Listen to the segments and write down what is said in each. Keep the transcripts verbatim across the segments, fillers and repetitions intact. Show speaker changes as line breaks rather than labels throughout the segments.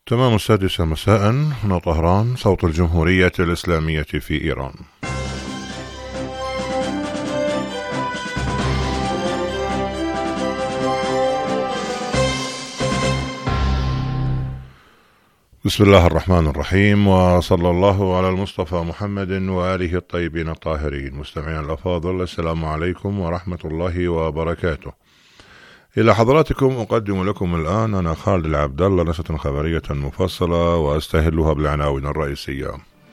تمام السادسة مساء هنا طهران، صوت الجمهورية الإسلامية في إيران. بسم الله الرحمن الرحيم، وصلى الله على المصطفى محمد وآله الطيبين الطاهرين. مستمعينا الأفاضل، السلام عليكم ورحمة الله وبركاته. إلى حضراتكم أقدم لكم الآن أنا خالد العبد الله نشرة خبرية مفصلة وأستهلها بالعناوين الرئيسية.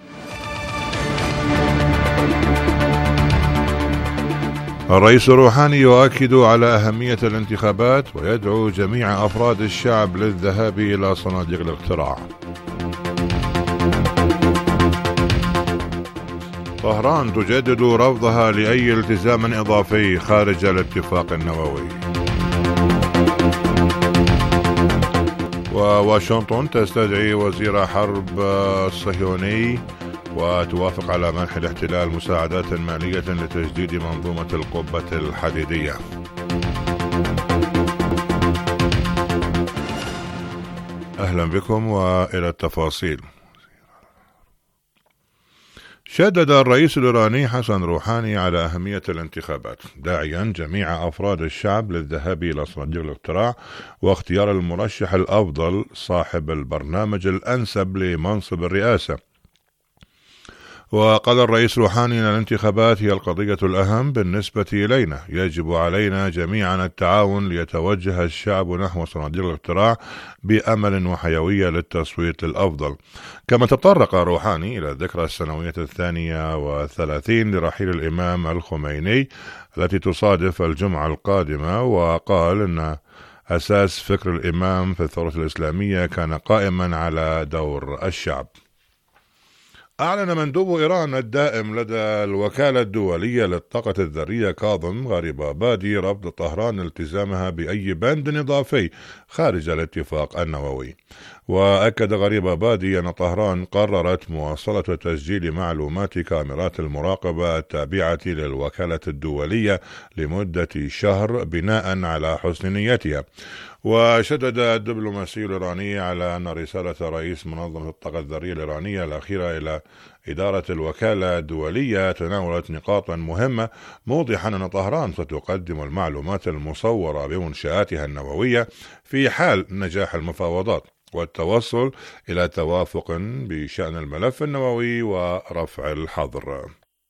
الرئيس الروحاني يؤكد على أهمية الانتخابات ويدعو جميع أفراد الشعب للذهاب إلى صناديق الاقتراع. طهران تجدد رفضها لأي التزام إضافي خارج الاتفاق النووي. وواشنطن تستدعي وزير حرب الصهيوني وتوافق على منح الاحتلال مساعدات مالية لتجديد منظومة القبة الحديدية. أهلا بكم وإلى التفاصيل. شدد الرئيس الإيراني حسن روحاني على أهمية الانتخابات، داعيا جميع أفراد الشعب للذهاب إلى صناديق الاقتراع واختيار المرشح الأفضل صاحب البرنامج الأنسب لمنصب الرئاسة. وقال الرئيس روحاني أن الانتخابات هي القضية الأهم بالنسبة إلينا، يجب علينا جميعا التعاون ليتوجه الشعب نحو صناديق الاقتراع بأمل وحيوية للتصويت للأفضل. كما تطرق روحاني إلى الذكرى السنوية الثانية والثلاثين لرحيل الإمام الخميني التي تصادف الجمعة القادمة، وقال أن أساس فكر الإمام في الثورة الإسلامية كان قائما على دور الشعب. أعلن مندوب إيران الدائم لدى الوكالة الدولية للطاقة الذرية كاظم غريبابادي رفض طهران التزامها بأي بند إضافي خارج الاتفاق النووي. وأكد غريبابادي أن طهران قررت مواصلة تسجيل معلومات كاميرات المراقبة التابعة للوكالة الدولية لمدة شهر بناء على حسن نيتها. وشدد الدبلوماسي الإيراني على أن رسالة رئيس منظمة الطاقة الذرية الإيرانية الأخيرة إلى إدارة الوكالة الدولية تناولت نقاطا مهمة، موضحا أن طهران ستقدم المعلومات المصورة بمنشآتها النووية في حال نجاح المفاوضات والتوصل إلى توافق بشأن الملف النووي ورفع الحظر.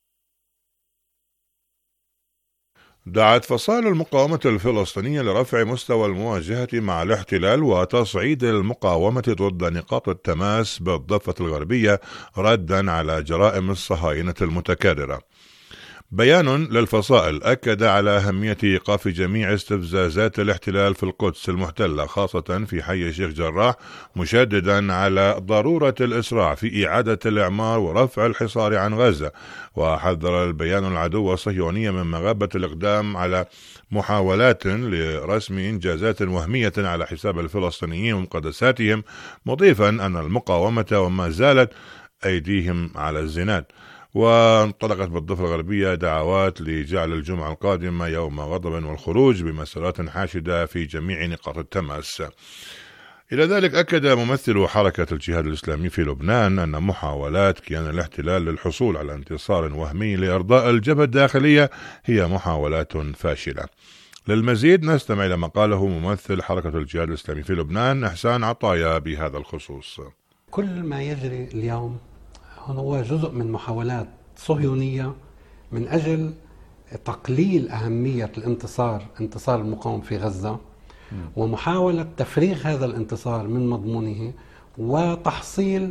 دعت فصائل المقاومة الفلسطينية لرفع مستوى المواجهة مع الاحتلال وتصعيد المقاومة ضد نقاط التماس بالضفة الغربية ردا على جرائم الصهاينة المتكررة. بيان للفصائل أكد على أهمية إيقاف جميع استفزازات الاحتلال في القدس المحتلة خاصة في حي الشيخ جراح، مشددا على ضرورة الإسراع في إعادة الإعمار ورفع الحصار عن غزة. وحذر البيان العدو الصهيوني من مغابة الإقدام على محاولات لرسم إنجازات وهمية على حساب الفلسطينيين ومقدساتهم، مضيفا أن المقاومة وما زالت أيديهم على الزناد. وانطلقت بالضفة الغربية دعوات لجعل الجمعة القادمة يوم غضب والخروج بمسارات حاشدة في جميع نقاط التماس. إلى ذلك أكد ممثل حركة الجهاد الإسلامي في لبنان أن محاولات كيان الاحتلال للحصول على انتصار وهمي لإرضاء الجبهة الداخلية هي محاولات فاشلة. للمزيد نستمع إلى ما قاله ممثل حركة الجهاد الإسلامي في لبنان إحسان عطايا بهذا الخصوص.
كل ما يجري اليوم هو جزء من محاولات صهيونية من أجل تقليل أهمية الانتصار انتصار المقاومة في غزة، ومحاولة تفريغ هذا الانتصار من مضمونه وتحصيل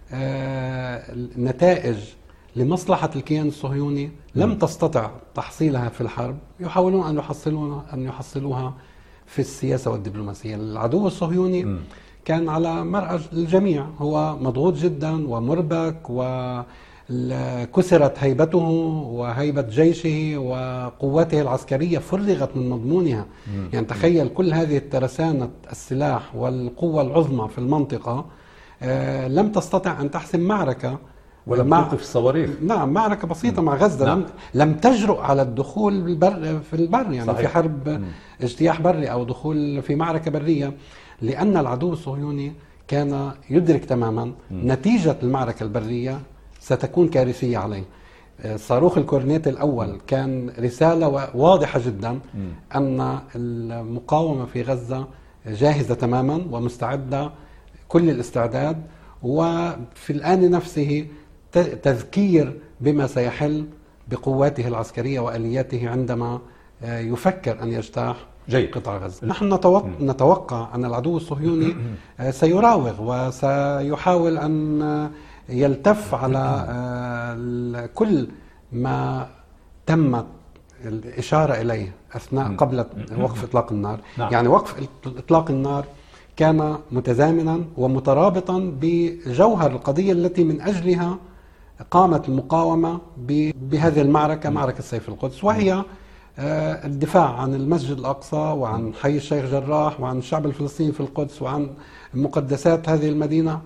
نتائج لمصلحة الكيان الصهيوني لم تستطع تحصيلها في الحرب، يحاولون أن يحصلوها أن يحصلوها في السياسة والدبلوماسية. العدو الصهيوني م. كان على مرأى الجميع، هو مضغوط جدا ومربك، وكسرت هيبته وهيبة جيشه وقوته العسكرية فرغت من مضمونها. م. يعني تخيل كل هذه الترسانة السلاح والقوة العظمى في المنطقة آه لم تستطع أن تحسم معركة
ولم
مع
توقف الصواريخ.
نعم، معركة بسيطة م. مع غزة. نعم. لم لم تجرؤ على الدخول بالبر في البر، يعني صحيح. في حرب م. اجتياح بري أو دخول في معركة برية، لأن العدو الصهيوني كان يدرك تماما م. نتيجة المعركة البرية ستكون كارثية عليه. صاروخ الكورنيت الأول كان رسالة واضحة جدا م. أن المقاومة في غزة جاهزة تماما ومستعدة كل الاستعداد، وفي الآن نفسه تذكير بما سيحل بقواته العسكرية وآلياته عندما يفكر أن يجتاح جيد قطاع غزة. نحن نتوقع أن العدو الصهيوني سيراوغ وسيحاول أن يلتف على كل ما تمت الإشارة إليه أثناء قبل وقف إطلاق النار. نعم. يعني وقف إطلاق النار كان متزامنا ومترابطا بجوهر القضية التي من أجلها قامت المقاومة بهذه المعركة، معركة سيف القدس، وهي الدفاع عن المسجد الأقصى وعن حي الشيخ جراح وعن الشعب الفلسطيني في القدس وعن مقدسات هذه المدينة.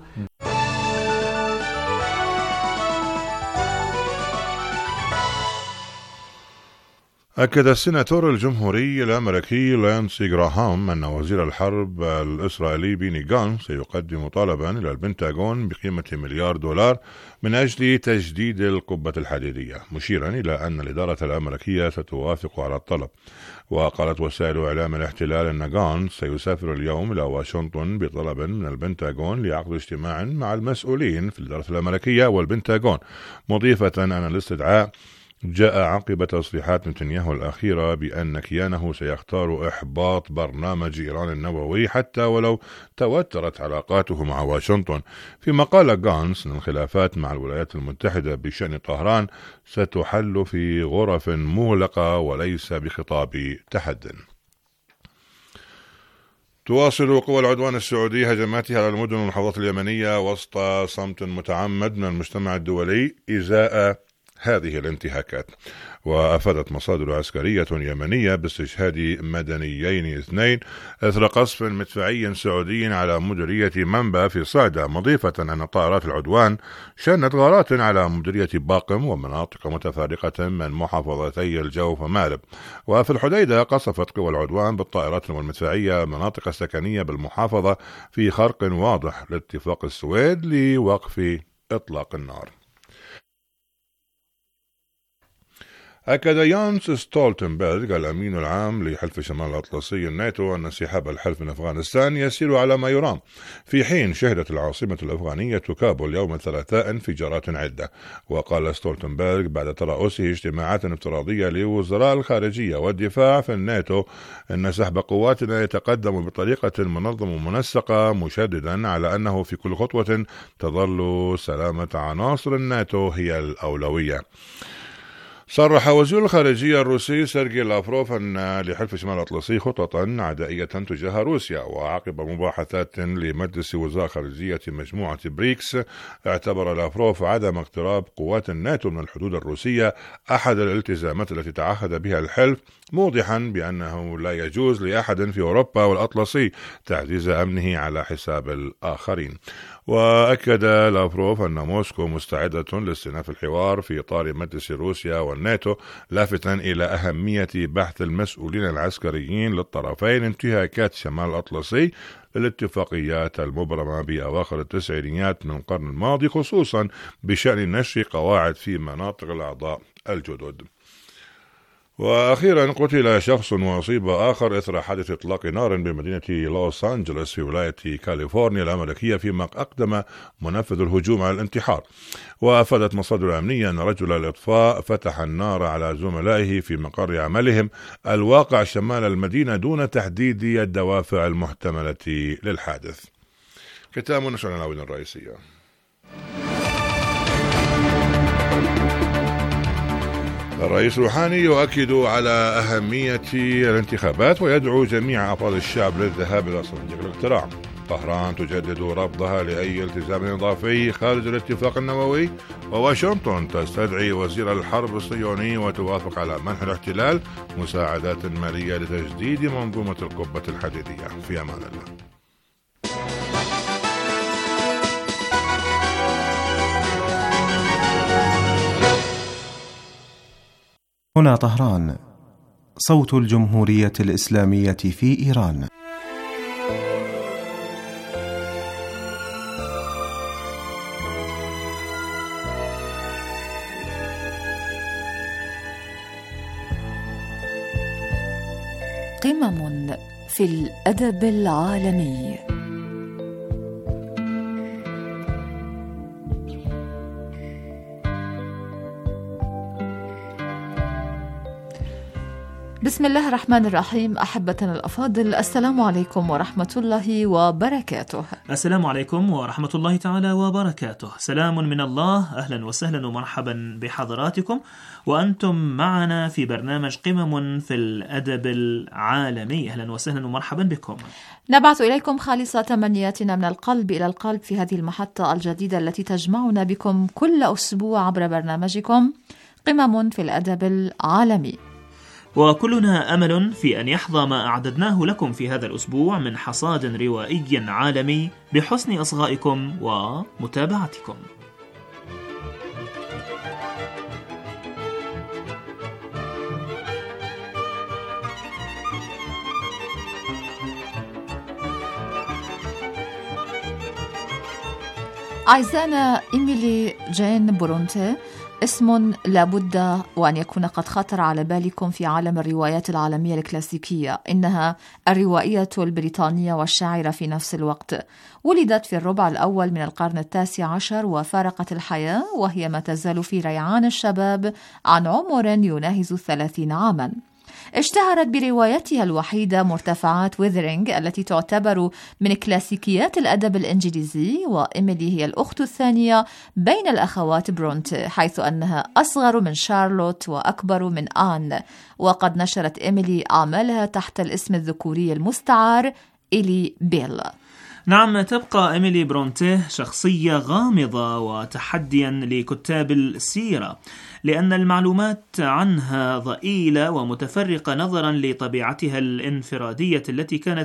أكد السيناتور الجمهوري الأمريكي لانسي جراهام أن وزير الحرب الإسرائيلي بيني جانتس سيقدم طلبا إلى البنتاغون بقيمة مليار دولار من أجل تجديد القبة الحديدية، مشيرا إلى أن الإدارة الأمريكية ستوافق على الطلب. وقالت وسائل إعلام الاحتلال أن جانتس سيسافر اليوم إلى واشنطن بطلب من البنتاغون لعقد اجتماع مع المسؤولين في الإدارة الأمريكية والبنتاغون، مضيفة أن الاستدعاء جاء عقب تصريحات نتنياهو الأخيرة بأن كيانه سيختار إحباط برنامج إيران النووي حتى ولو توترت علاقاته مع واشنطن. فيما قال جانتس أن الخلافات مع الولايات المتحدة بشأن طهران ستحل في غرف مغلقة وليس بخطاب تحد. تواصل قوى العدوان السعودي هجماتها على المدن والمحافظات اليمنية وسط صمت متعمد من المجتمع الدولي إزاء هذه الانتهاكات. وأفادت مصادر عسكرية يمنية باستشهاد مدنيين اثنين إثر قصف مدفعي سعودي على مديرية منبع في صعدة، مضيفة أن طائرات العدوان شنت غارات على مديرية باقم ومناطق متفارقة من محافظتي الجوف ومأرب. وفي الحديدة قصفت قوى العدوان بالطائرات والمدفعية مناطق سكنية بالمحافظة في خرق واضح لاتفاق السويد لوقف إطلاق النار. أكد يانس ستولتنبرغ الأمين العام لحلف شمال الأطلسي الناتو أن انسحاب الحلف من أفغانستان يسير على ما يرام، في حين شهدت العاصمة الأفغانية كابول يوم الثلاثاء انفجارات عدة. وقال ستولتنبرغ بعد ترأسه اجتماعات افتراضية لوزراء الخارجية والدفاع في الناتو أن سحب قواتنا يتقدم بطريقة منظمة ومنسقة، مشددا على أنه في كل خطوة تظل سلامة عناصر الناتو هي الأولوية. صرح وزير الخارجية الروسي سيرجي لافروف أن لحلف شمال الأطلسي خططا عدائية تجاه روسيا. وعقب مباحثات لمجلس وزراء خارجية مجموعة بريكس، اعتبر لافروف عدم اقتراب قوات الناتو من الحدود الروسية أحد الالتزامات التي تعهد بها الحلف، موضحا بأنه لا يجوز لأحد في أوروبا والأطلسي تعزيز أمنه على حساب الآخرين. وأكد لافروف أن موسكو مستعدة لاستئناف الحوار في إطار مجلس روسيا والناتو، لافتا إلى أهمية بحث المسؤولين العسكريين للطرفين انتهاكات شمال الأطلسي للاتفاقيات المبرمة بأواخر التسعينيات من القرن الماضي، خصوصا بشأن نشر قواعد في مناطق الأعضاء الجدد. وأخيرا قتل شخص وأصيب آخر إثر حادث إطلاق نار بمدينة لوس أنجلوس في ولاية كاليفورنيا الأمريكية، فيما أقدم منفذ الهجوم على الانتحار. وأفادت مصادر أمنية أن رجل الإطفاء فتح النار على زملائه في مقر عملهم الواقع شمال المدينة دون تحديد الدوافع المحتملة للحادث. ختام نشر العناوين الرئيسية. الرئيس روحاني يؤكد على أهمية الانتخابات ويدعو جميع أفراد الشعب للذهاب إلى صناديق الاقتراع. طهران تجدد رفضها لأي التزام إضافي خارج الاتفاق النووي. وواشنطن تستدعي وزير الحرب الصهيوني وتوافق على منح الاحتلال مساعدات مالية لتجديد منظومة القبة الحديدية. في أمان الله.
هنا طهران، صوت الجمهورية الإسلامية في إيران.
قمم في الأدب العالمي. بسم الله الرحمن الرحيم. أحبتنا الأفاضل، السلام عليكم ورحمة الله وبركاته.
السلام عليكم ورحمة الله تعالى وبركاته. سلام من الله، أهلا وسهلا ومرحبا بحضراتكم وأنتم معنا في برنامج قمم في الأدب العالمي. أهلا وسهلا ومرحبا بكم.
نبعث إليكم خالصة تمنياتنا من القلب إلى القلب في هذه المحطة الجديدة التي تجمعنا بكم كل أسبوع عبر برنامجكم قمم في الأدب العالمي،
وكلنا أمل في أن يحظى ما أعددناه لكم في هذا الأسبوع من حصاد روائي عالمي بحسن إصغائكم ومتابعتكم.
أعزائنا، إيميلي جين برونته اسم لابد وأن يكون قد خطر على بالكم في عالم الروايات العالمية الكلاسيكية. إنها الروائية البريطانية والشاعرة في نفس الوقت. ولدت في الربع الأول من القرن التاسع عشر وفارقت الحياة وهي ما تزال في ريعان الشباب عن عمر يناهز الثلاثين عاما. اشتهرت بروايتها الوحيدة مرتفعات ويذرينج التي تعتبر من كلاسيكيات الأدب الإنجليزي، وإيميلي هي الأخت الثانية بين الأخوات برونت، حيث أنها أصغر من شارلوت وأكبر من آن. وقد نشرت إيميلي أعمالها تحت الاسم الذكوري المستعار إلي بيل.
نعم، تبقى إيميلي برونته شخصية غامضة وتحديا لكتاب السيرة، لأن المعلومات عنها ضئيلة ومتفرقة نظرا لطبيعتها الانفرادية التي كانت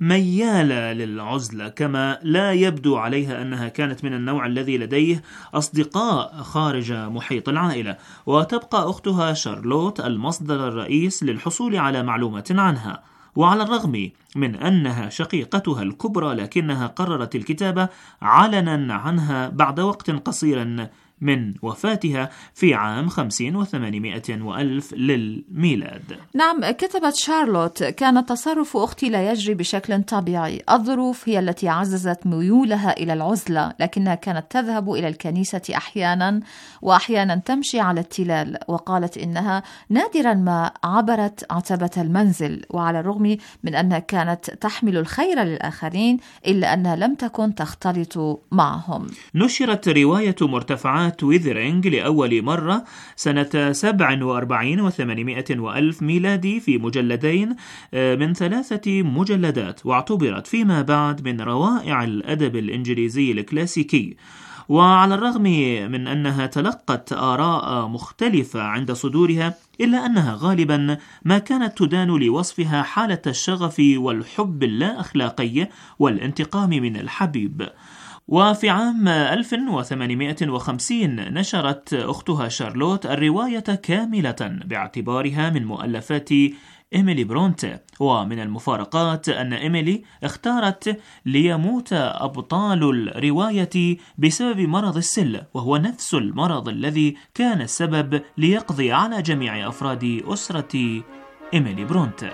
ميالة للعزلة، كما لا يبدو عليها أنها كانت من النوع الذي لديه أصدقاء خارج محيط العائلة. وتبقى أختها شارلوت المصدر الرئيس للحصول على معلومات عنها، وعلى الرغم من أنها شقيقتها الكبرى لكنها قررت الكتابة علنا عنها بعد وقت قصير من وفاتها في عام خمسين وثمانمائة وألف للميلاد.
نعم، كتبت شارلوت: كان تصرف أختي لا يجري بشكل طبيعي. الظروف هي التي عززت ميولها إلى العزلة، لكنها كانت تذهب إلى الكنيسة أحيانا وأحيانا تمشي على التلال. وقالت إنها نادرا ما عبرت عتبة المنزل، وعلى الرغم من أنها كانت تحمل الخير للآخرين إلا أنها لم تكن تختلط معهم.
نشرت رواية مرتفعات ويذرينج لأول مرة سنة سبع وأربعين وثمانمائة وألف ميلادي في مجلدين من ثلاثة مجلدات، واعتبرت فيما بعد من روائع الأدب الإنجليزي الكلاسيكي. وعلى الرغم من أنها تلقت آراء مختلفة عند صدورها، إلا أنها غالبا ما كانت تدان لوصفها حالة الشغف والحب اللا أخلاقي والانتقام من الحبيب. وفي عام ألف وثمانمائة وخمسين نشرت أختها شارلوت الرواية كاملة باعتبارها من مؤلفات إيميلي برونته. ومن المفارقات أن إيميلي اختارت ليموت أبطال الرواية بسبب مرض السل، وهو نفس المرض الذي كان السبب ليقضي على جميع أفراد أسرة إيميلي برونته.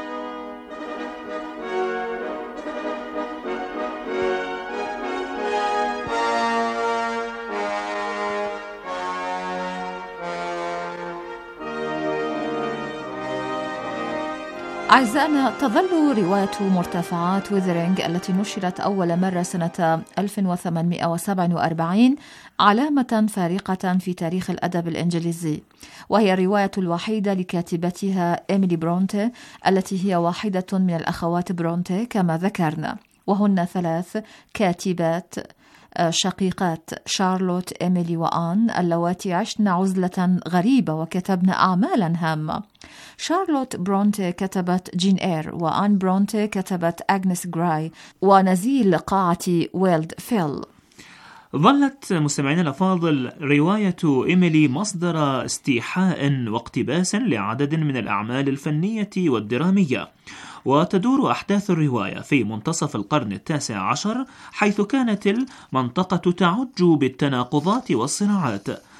أعزائنا، تظل رواية مرتفعات ويذرينج التي نشرت أول مرة سنة ألف وثمانمائة وسبعة وأربعين علامة فارقة في تاريخ الأدب الإنجليزي، وهي الرواية الوحيدة لكاتبتها إيميلي برونته التي هي واحدة من الأخوات برونته كما ذكرنا، وهن ثلاث كاتبات شقيقات شارلوت، إيميلي وآن، اللواتي عشن عزلة غريبة وكتبن أعمالا هامة. شارلوت برونته كتبت جين إير، وآن برونته كتبت أغنس غراي ونزيل قاعة ويلد فيل.
ظلت مستمعين الأفاضل رواية إيميلي مصدر استيحاء واقتباس لعدد من الأعمال الفنية والدرامية، وتدور أحداث الرواية في منتصف القرن التاسع عشر، حيث كانت المنطقة تعج بالتناقضات والصراعات.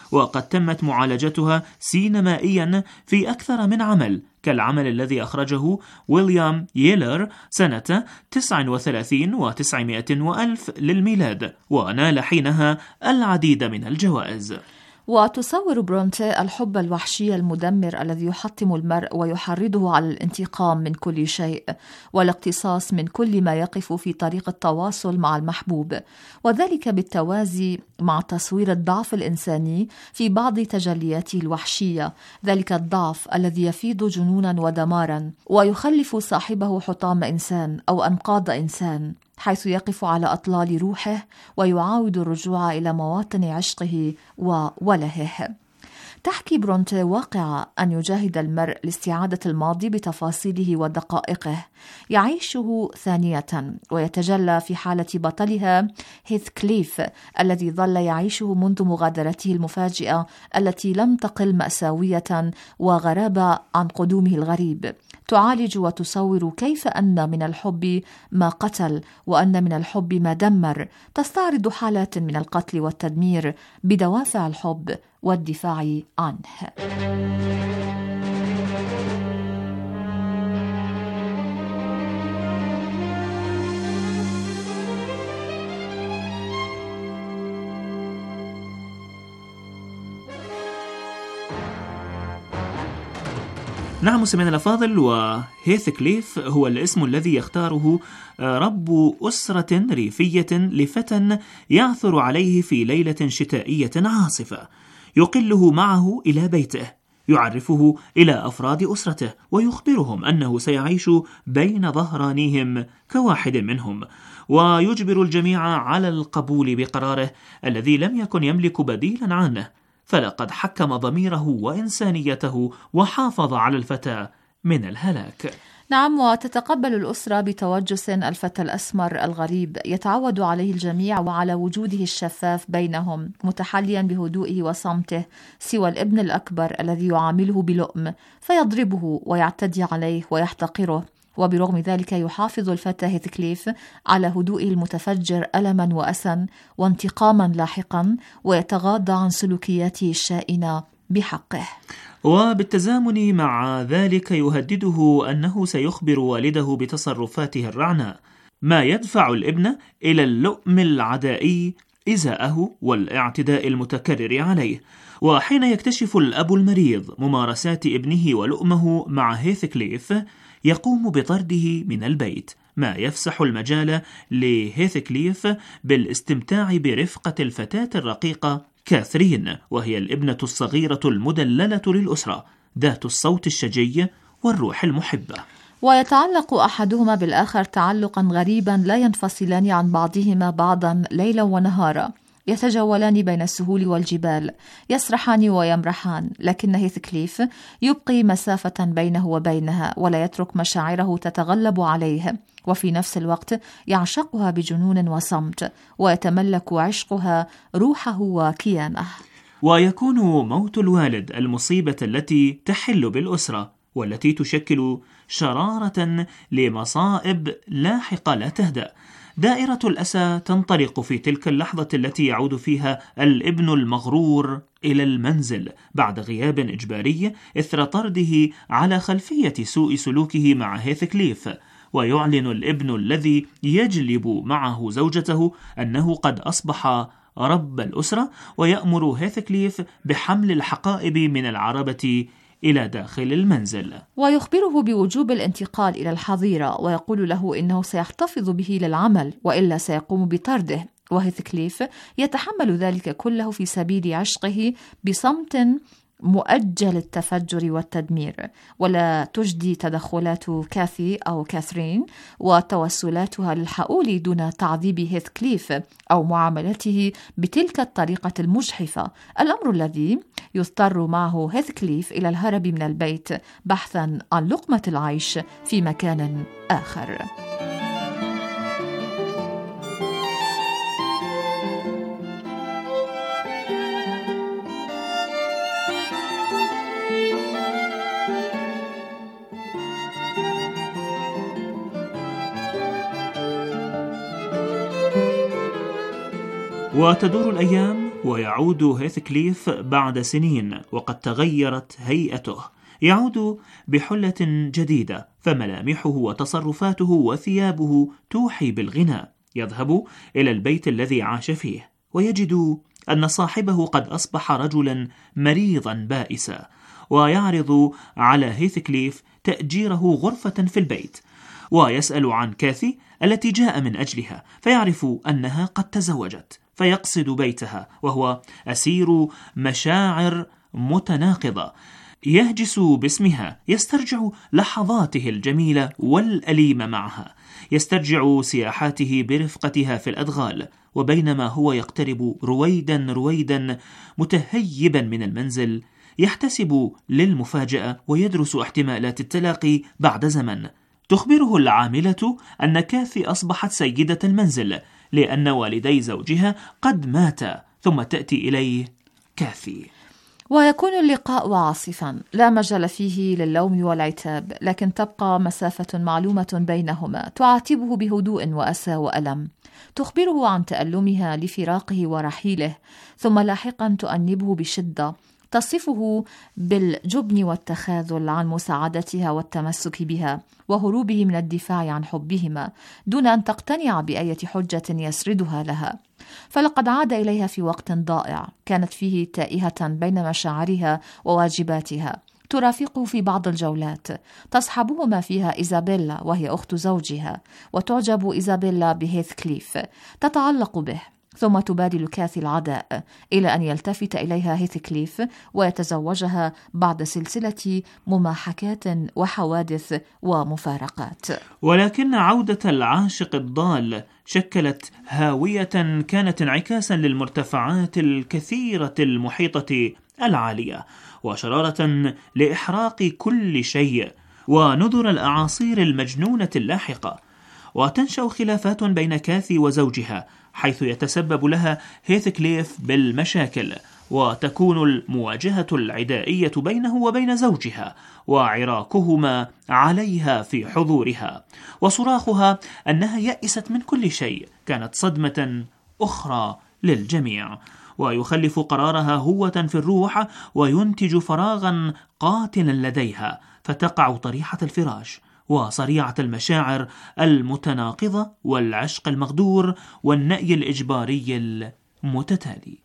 وقد تمت معالجتها سينمائيا في أكثر من عمل، كالعمل الذي أخرجه ويليام ييلر سنة تسعة وثلاثين وتسعمائة وألف للميلاد، ونال حينها العديد من الجوائز.
وتصور برونتي الحب الوحشي المدمر الذي يحطم المرء ويحرضه على الانتقام من كل شيء والاقتصاص من كل ما يقف في طريق التواصل مع المحبوب، وذلك بالتوازي مع تصوير الضعف الإنساني في بعض تجلياته الوحشية، ذلك الضعف الذي يفيض جنونا ودمارا ويخلف صاحبه حطام إنسان أو أنقاض إنسان، حيث يقف على أطلال روحه ويعاود الرجوع إلى مواطن عشقه وولهه. تحكي برونتي واقع أن يجاهد المرء لاستعادة الماضي بتفاصيله ودقائقه يعيشه ثانية، ويتجلى في حالة بطلها هيثكليف الذي ظل يعيشه منذ مغادرته المفاجئة التي لم تقل مأساوية وغرابة عن قدومه الغريب. تعالج وتصور كيف أن من الحب ما قتل وأن من الحب ما دمر، تستعرض حالات من القتل والتدمير بدوافع الحب والدفاع عنه.
نعم مستمعينا الأفاضل، وهيثكليف هو الاسم الذي يختاره رب أسرة ريفية لفتى يعثر عليه في ليلة شتائية عاصفة، يقله معه إلى بيته، يعرفه إلى أفراد أسرته ويخبرهم أنه سيعيش بين ظهرانيهم كواحد منهم، ويجبر الجميع على القبول بقراره الذي لم يكن يملك بديلا عنه، فلقد حكم ضميره وإنسانيته وحافظ على الفتى من الهلاك.
نعم، وتتقبل الأسرة بتوجس الفتى الأسمر الغريب يتعود عليه الجميع وعلى وجوده الشفاف بينهم، متحليا بهدوئه وصمته، سوى الابن الأكبر الذي يعامله بلؤم فيضربه ويعتدي عليه ويحتقره. وبرغم ذلك يحافظ الفتى هيثكليف على هدوء المتفجر ألما وأسا وانتقاما لاحقا، ويتغاضى عن سلوكياته الشائنة بحقه.
وبالتزامن مع ذلك يهدده أنه سيخبر والده بتصرفاته الرعناء، ما يدفع الابن إلى اللؤم العدائي إزاءه والاعتداء المتكرر عليه. وحين يكتشف الأب المريض ممارسات ابنه ولؤمه مع هيثكليف يقوم بطرده من البيت، ما يفسح المجال لهيثكليف بالاستمتاع برفقة الفتاة الرقيقة كاثرين، وهي الابنة الصغيرة المدللة للأسرة ذات الصوت الشجي والروح المحبة.
ويتعلق أحدهما بالآخر تعلقا غريبا لا ينفصلان عن بعضهما بعضا ليلا ونهارا، يتجولان بين السهول والجبال، يسرحان ويمرحان، لكن هيثكليف يبقي مسافة بينه وبينها ولا يترك مشاعره تتغلب عليه، وفي نفس الوقت يعشقها بجنون وصمت، ويتملك عشقها روحه وكيانه.
ويكون موت الوالد المصيبة التي تحل بالأسرة والتي تشكل شرارة لمصائب لاحقة لا تهدأ. دائرة الأسى تنطلق في تلك اللحظة التي يعود فيها الابن المغرور إلى المنزل بعد غياب إجباري إثر طرده على خلفية سوء سلوكه مع هيثكليف، ويعلن الابن الذي يجلب معه زوجته أنه قد أصبح رب الأسرة، ويأمر هيثكليف بحمل الحقائب من العربة إلى داخل المنزل،
ويخبره بوجوب الانتقال إلى الحظيرة، ويقول له إنه سيحتفظ به للعمل وإلا سيقوم بطرده. وهيثكليف يتحمل ذلك كله في سبيل عشقه بصمت مؤجل التفجر والتدمير، ولا تجدي تدخلات كاثي أو كاثرين وتوسلاتها للحقول دون تعذيب هيثكليف أو معاملته بتلك الطريقة المجحفة، الأمر الذي يضطر معه هيثكليف إلى الهرب من البيت بحثا عن لقمة العيش في مكان آخر.
وتدور الأيام ويعود هيثكليف بعد سنين وقد تغيرت هيئته. يعود بحلة جديدة، فملامحه وتصرفاته وثيابه توحي بالغنى. يذهب إلى البيت الذي عاش فيه ويجد أن صاحبه قد أصبح رجلا مريضا بائسا، ويعرض على هيثكليف تأجيره غرفة في البيت، ويسأل عن كاثي التي جاء من أجلها، فيعرف أنها قد تزوجت، فيقصد بيتها وهو أسير مشاعر متناقضة. يهجس باسمها، يسترجع لحظاته الجميلة والأليمة معها، يسترجع سياحاته برفقتها في الأدغال. وبينما هو يقترب رويدا رويدا متهيبا من المنزل، يحتسب للمفاجأة ويدرس احتمالات التلاقي بعد زمن. تخبره العاملة أن كاثي أصبحت سيدة المنزل لأن والدي زوجها قد ماتا، ثم تأتي إليه كاثي.
ويكون اللقاء عاصفا لا مجال فيه للوم والعتاب، لكن تبقى مسافة معلومة بينهما تعاتبه بهدوء وأسى وألم، تخبره عن تألمها لفراقه ورحيله، ثم لاحقا تؤنبه بشدة، تصفه بالجبن والتخاذل عن مساعدتها والتمسك بها وهروبه من الدفاع عن حبهما دون أن تقتنع بأية حجة يسردها لها. فلقد عاد إليها في وقت ضائع كانت فيه تائهة بين مشاعرها وواجباتها، ترافقه في بعض الجولات، تصحبهما فيها إيزابيلا وهي أخت زوجها، وتعجب إيزابيلا بهيثكليف، تتعلق به، ثم تبادل كاثي العداء إلى أن يلتفت إليها هيثكليف ويتزوجها بعد سلسلة مماحكات وحوادث ومفارقات.
ولكن عودة العاشق الضال شكلت هاوية كانت انعكاسا للمرتفعات الكثيرة المحيطة العالية، وشرارة لإحراق كل شيء، ونذر الأعاصير المجنونة اللاحقة. وتنشأ خلافات بين كاثي وزوجها، حيث يتسبب لها هيثكليف بالمشاكل، وتكون المواجهة العدائية بينه وبين زوجها، وعراكهما عليها في حضورها، وصراخها أنها يأست من كل شيء كانت صدمة أخرى للجميع، ويخلف قرارها هوة في الروح، وينتج فراغا قاتلا لديها، فتقع طريحة الفراش وصريعة المشاعر المتناقضة والعشق المغدور والنأي الإجباري المتتالي.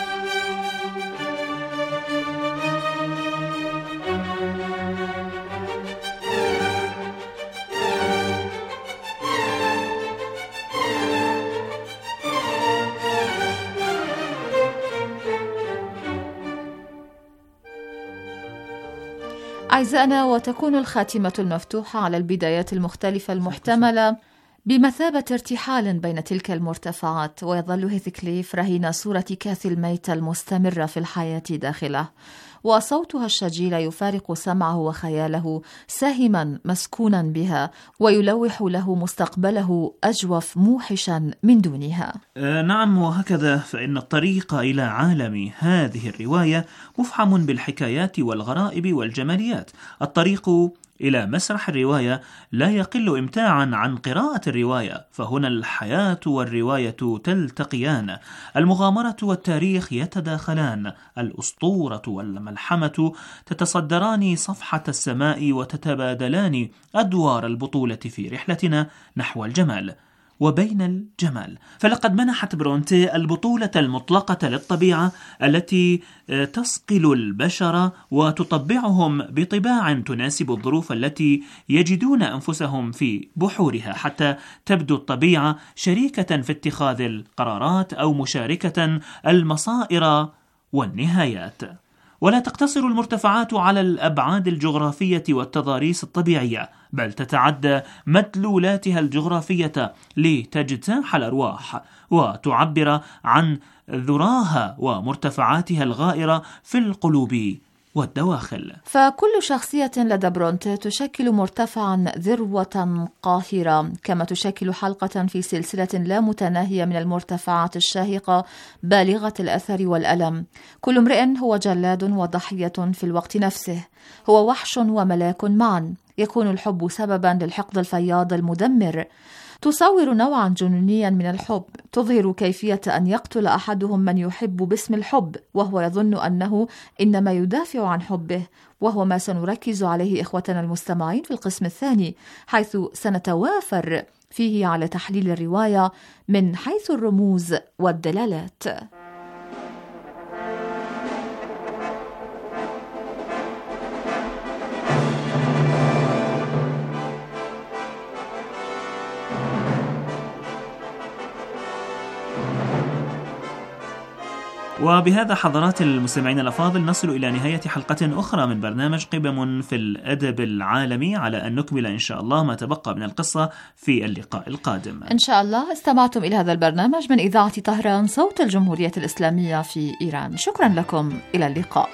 أعزائنا، وتكون الخاتمة المفتوحة على البدايات المختلفة المحتملة بمثابة ارتحال بين تلك المرتفعات، ويظل هيثكليف رهين صورة كاثي الميتة المستمرة في الحياة داخله، وصوتها الشجيل يفارق سمعه وخياله ساهما مسكونا بها، ويلوح له مستقبله أجوف موحشا من دونها.
آه نعم، وهكذا فإن الطريق إلى عالم هذه الرواية مفحم بالحكايات والغرائب والجماليات. الطريق إلى مسرح الرواية لا يقل إمتاعا عن قراءة الرواية، فهنا الحياة والرواية تلتقيان، المغامرة والتاريخ يتداخلان، الأسطورة والملحمة تتصدران صفحة السماء وتتبادلان أدوار البطولة في رحلتنا نحو الجمال. وبين الجمال فلقد منحت برونتي البطولة المطلقة للطبيعة التي تصقل البشر وتطبعهم بطباع تناسب الظروف التي يجدون أنفسهم في بحورها، حتى تبدو الطبيعة شريكة في اتخاذ القرارات أو مشاركة المصائر والنهايات. ولا تقتصر المرتفعات على الأبعاد الجغرافية والتضاريس الطبيعية، بل تتعدى مدلولاتها الجغرافية لتجتاح الأرواح وتعبر عن ذراها ومرتفعاتها الغائرة في القلوب والدواخل.
فكل شخصية لدى برونتي تشكل مرتفعا ذروة قاهرة، كما تشكل حلقة في سلسلة لا متناهية من المرتفعات الشاهقة بالغة الأثر والألم. كل امرئ هو جلاد وضحية في الوقت نفسه، هو وحش وملاك معا. يكون الحب سببا للحقد الفياض المدمر، تصور نوعا جنونيا من الحب، تظهر كيفية أن يقتل أحدهم من يحب باسم الحب وهو يظن أنه إنما يدافع عن حبه، وهو ما سنركز عليه إخوتنا المستمعين في القسم الثاني، حيث سنتوافر فيه على تحليل الرواية من حيث الرموز والدلالات.
وبهذا حضرات المستمعين الأفاضل نصل إلى نهاية حلقة أخرى من برنامج قبم في الأدب العالمي، على أن نكمل إن شاء الله ما تبقى من القصة في اللقاء القادم
إن شاء الله. استمعتم إلى هذا البرنامج من إذاعة طهران صوت الجمهورية الإسلامية في إيران. شكرا لكم، إلى اللقاء.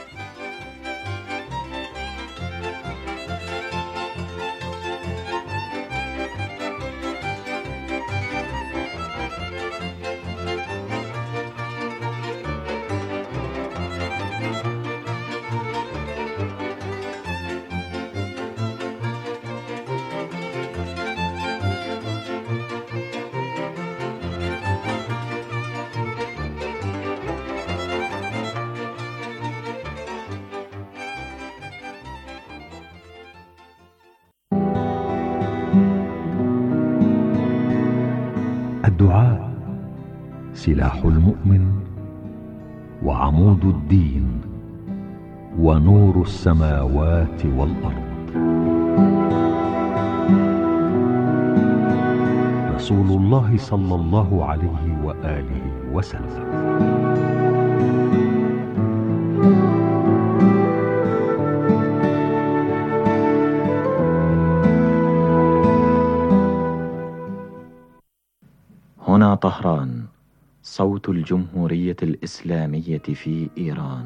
الدعاء سلاح المؤمن وعمود الدين ونور السماوات والأرض. رسول الله صلى الله عليه وآله وسلم.
هنا طهران صوت الجمهورية الإسلامية في إيران.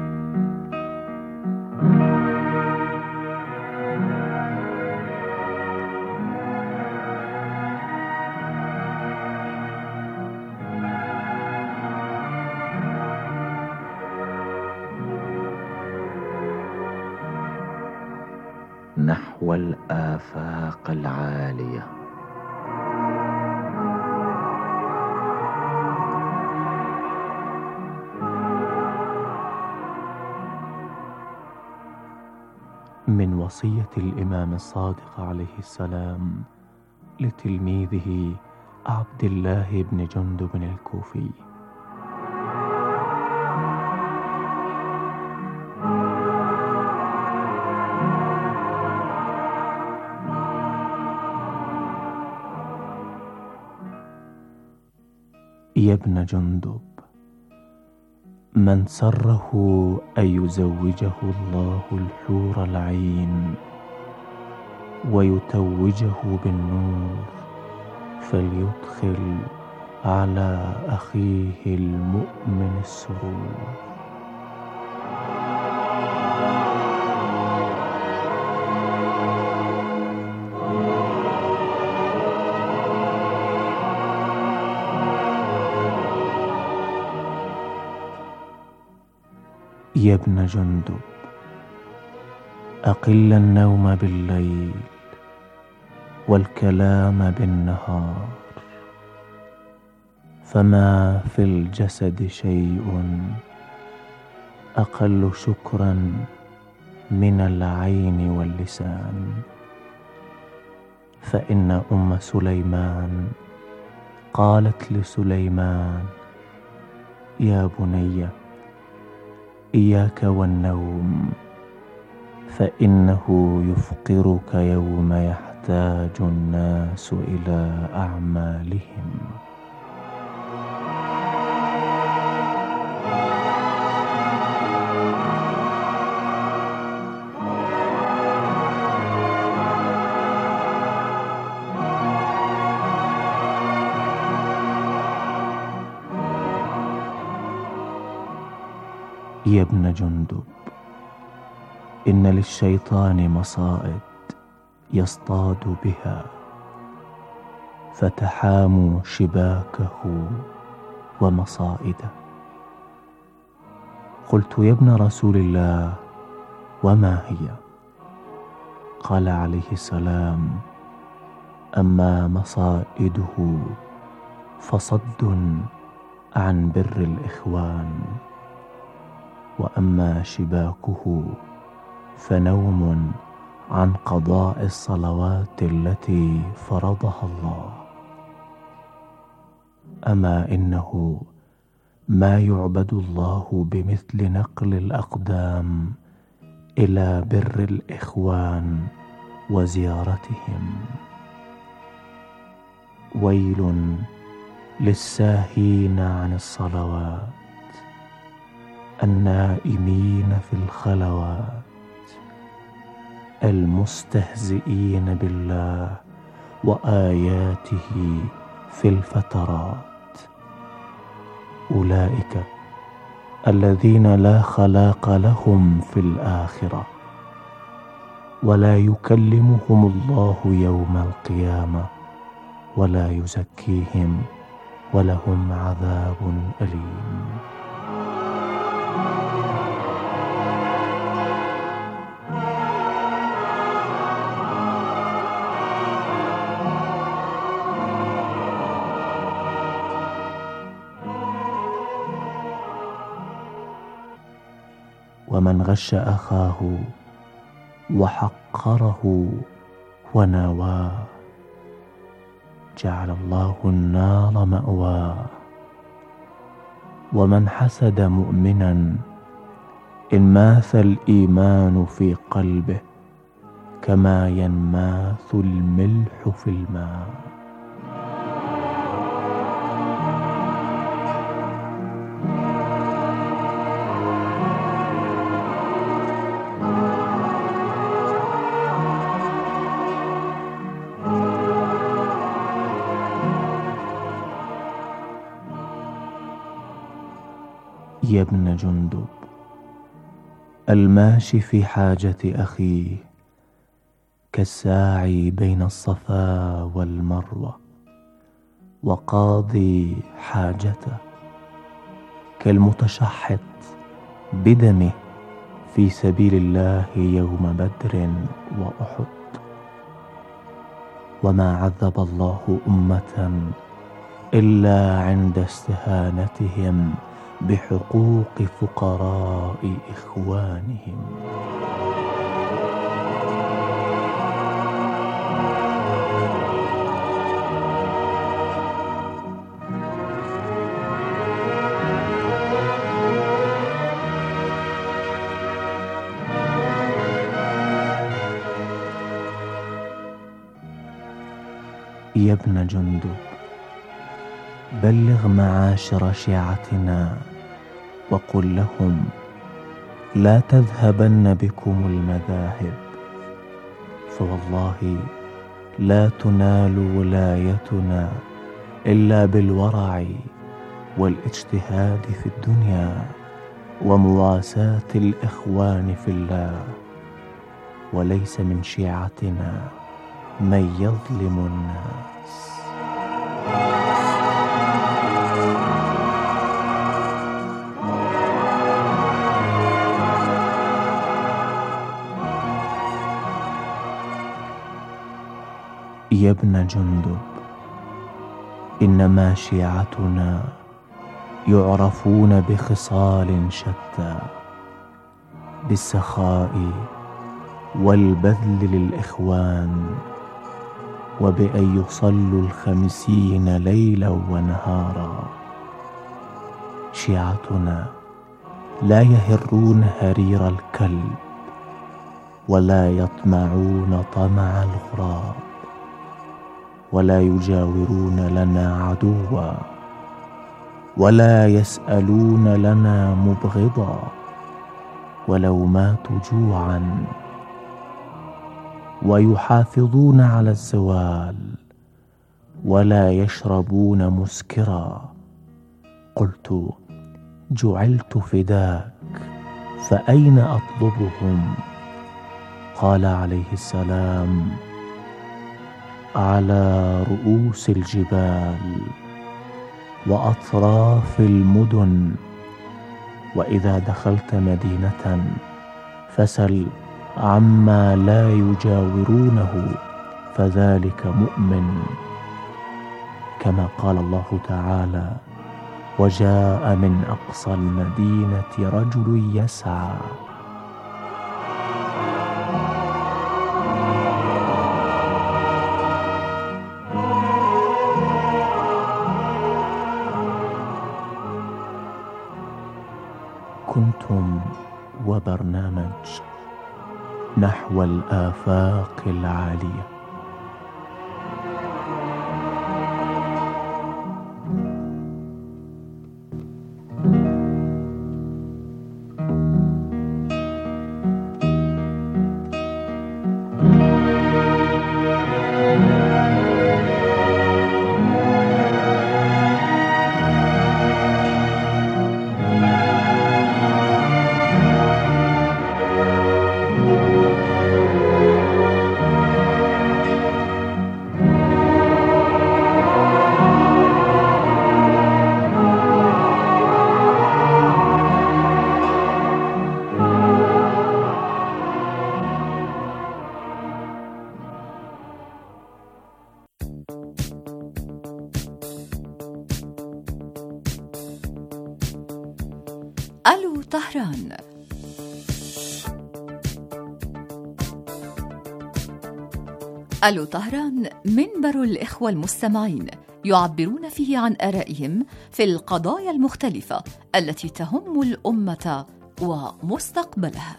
نحو الآفاق العالية.
من وصية الإمام الصادق عليه السلام لتلميذه عبد الله بن جندب الكوفي. يا ابن جندب، من سره أن يزوجه الله الحور العين ويتوجه بالنور فليدخل على أخيه المؤمن السرور. يا ابن جندب، أقل النوم بالليل والكلام بالنهار، فما في الجسد شيء أقل شكرا من العين واللسان. فإن أم سليمان قالت لسليمان: يا بني، إياك والنوم، فإنه يفقرك يوم يحتاج الناس إلى أعمالهم. يا ابن جندب، إن للشيطان مصائد يصطاد بها، فتحاموا شباكه ومصائده. قلت: يا ابن رسول الله، وما هي؟ قال عليه السلام: أما مصائده فصد عن بر الإخوان، وأما شباكه فنوم عن قضاء الصلوات التي فرضها الله. أما إنه ما يعبد الله بمثل نقل الأقدام إلى بر الإخوان وزيارتهم. ويل للساهين عن الصلوات النائمين في الخلوات المستهزئين بالله وآياته في الفترات. أولئك الذين لا خلاق لهم في الآخرة، ولا يكلمهم الله يوم القيامة ولا يزكيهم ولهم عذاب أليم. ومن غش أخاه وحقره وناواه جعل الله النار مأواه. ومن حسد مؤمنا انماث الإيمان في قلبه كما ينماث الملح في الماء. يا ابن جندب، الماشي في حاجة أخيه كالساعي بين الصفا والمروة، وقاضي حاجته كالمتشحط بدمه في سبيل الله يوم بدر وأحد. وما عذب الله أمة إلا عند استهانتهم بحقوق فقراء إخوانهم. يا ابن جندب، بلغ معاشر شيعتنا وقل لهم لا تذهبن بكم المذاهب، فوالله لا تنال ولايتنا إلا بالورع والاجتهاد في الدنيا ومواساة الإخوان في الله، وليس من شيعتنا من يظلم الناس. يا ابن جندب، إنما شيعتنا يعرفون بخصال شتى، بالسخاء والبذل للإخوان، وبأن يصلوا الخمسين ليلا ونهارا. شيعتنا لا يهرون هرير الكلب، ولا يطمعون طمع الغراب، ولا يجاورون لنا عدوا، ولا يسألون لنا مبغضا ولو ماتوا جوعا، ويحافظون على الزوال ولا يشربون مسكرا. قلت جعلت فداك فأين أطلبهم؟ قال عليه السلام على رؤوس الجبال وأطراف المدن، وإذا دخلت مدينة فسل عما لا يجاورونه فذلك مؤمن، كما قال الله تعالى: وجاء من أقصى المدينة رجل يسعى. كنتم وبرنامج نحو الآفاق العالية.
ألو طهران. ألو طهران منبر الإخوة المستمعين يعبرون فيه عن آرائهم في القضايا المختلفة التي تهم الأمة ومستقبلها.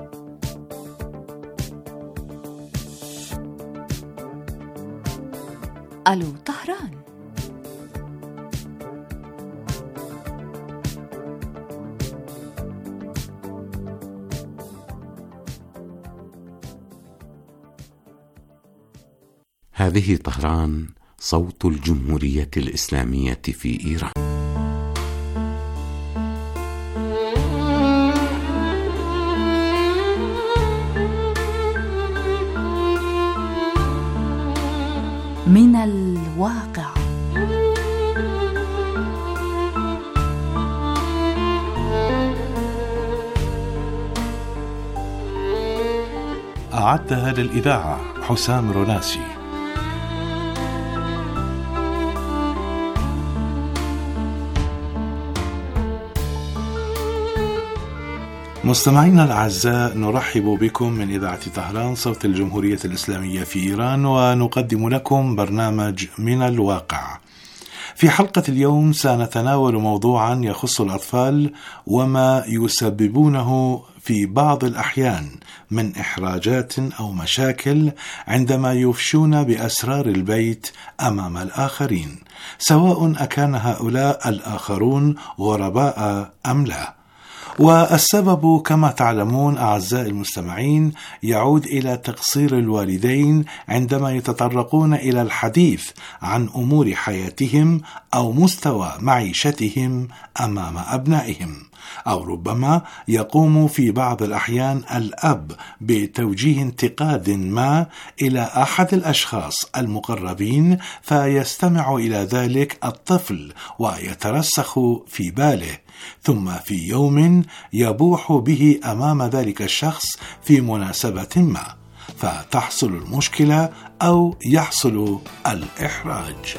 ألو طهران.
هذه طهران، صوت الجمهورية الإسلامية في إيران.
من الواقع.
أعدها للإذاعة حسام روناسي. مستمعينا الأعزاء، نرحب بكم من إذاعة طهران صوت الجمهورية الإسلامية في إيران، ونقدم لكم برنامج من الواقع. في حلقة اليوم سنتناول موضوعا يخص الأطفال وما يسببونه في بعض الأحيان من إحراجات أو مشاكل عندما يفشون بأسرار البيت أمام الآخرين، سواء أكان هؤلاء الآخرون غرباء أم لا. والسبب كما تعلمون أعزائي المستمعين يعود إلى تقصير الوالدين عندما يتطرقون إلى الحديث عن أمور حياتهم أو مستوى معيشتهم أمام أبنائهم، أو ربما يقوم في بعض الأحيان الأب بتوجيه انتقاد ما إلى أحد الأشخاص المقربين، فيستمع إلى ذلك الطفل ويترسخ في باله، ثم في يوم يبوح به أمام ذلك الشخص في مناسبة ما، فتحصل المشكلة أو يحصل الإحراج.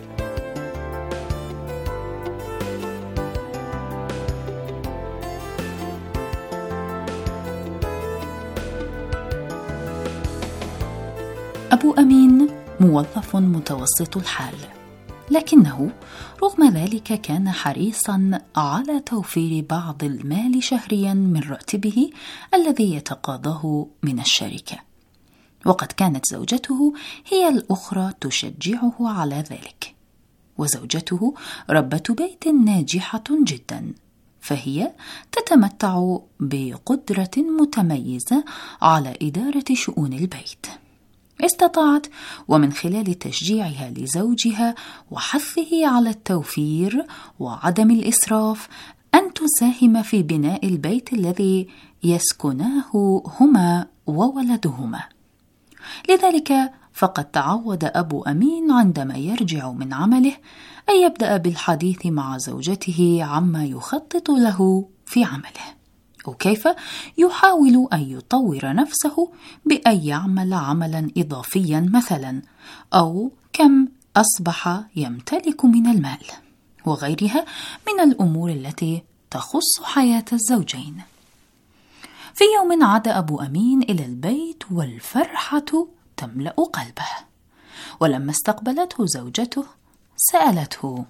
أبو أمين موظف متوسط الحال، لكنه رغم ذلك كان حريصا على توفير بعض المال شهريا من راتبه الذي يتقاضاه من الشركة، وقد كانت زوجته هي الأخرى تشجعه على ذلك. وزوجته ربة بيت ناجحة جدا، فهي تتمتع بقدرة متميزة على إدارة شؤون البيت. استطاعت ومن خلال تشجيعها لزوجها وحثه على التوفير وعدم الإسراف أن تساهم في بناء البيت الذي يسكناه هما وولدهما. لذلك فقد تعود أبو أمين عندما يرجع من عمله أن يبدأ بالحديث مع زوجته عما يخطط له في عمله، وكيف يحاول أن يطور نفسه بأن يعمل عملا إضافيا مثلا، أو كم أصبح يمتلك من المال، وغيرها من الأمور التي تخص حياة الزوجين. في يوم عاد أبو أمين إلى البيت والفرحة تملأ قلبه، ولما استقبلته زوجته سألته: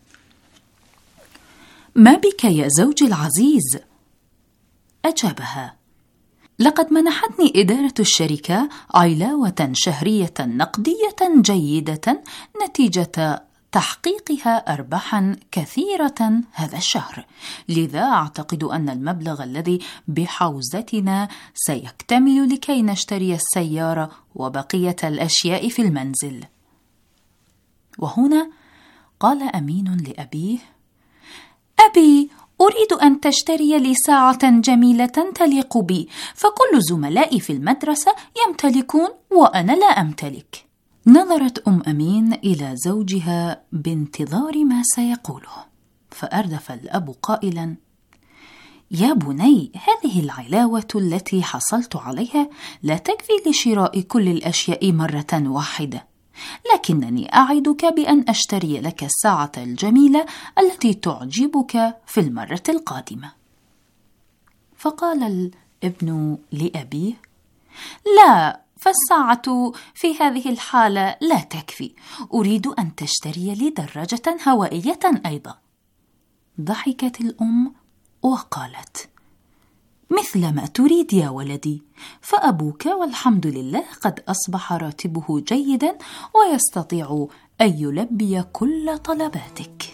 ما بك يا زوجي العزيز؟ أجابها: لقد منحتني إدارة الشركة علاوة شهرية نقدية جيدة نتيجة تحقيقها أرباحا كثيرة هذا الشهر، لذا أعتقد أن المبلغ الذي بحوزتنا سيكتمل لكي نشتري السيارة وبقية الأشياء في المنزل. وهنا قال أمين لأبيه: أبي، أريد أن تشتري لي ساعة جميلة تليق بي، فكل زملائي في المدرسة يمتلكون وأنا لا أمتلك. نظرت أم أمين إلى زوجها بانتظار ما سيقوله، فأردف الأب قائلا: يا بني، هذه العلاوة التي حصلت عليها لا تكفي لشراء كل الأشياء مرة واحدة، لكنني أعدك بأن أشتري لك الساعة الجميلة التي تعجبك في المرة القادمة. فقال الابن لأبيه: لا، فالساعة في هذه الحالة لا تكفي، أريد أن تشتري لي دراجة هوائية أيضا. ضحكت الأم وقالت: مثل ما تريد يا ولدي، فأبوك والحمد لله قد أصبح راتبه جيدا ويستطيع أن يلبي كل طلباتك.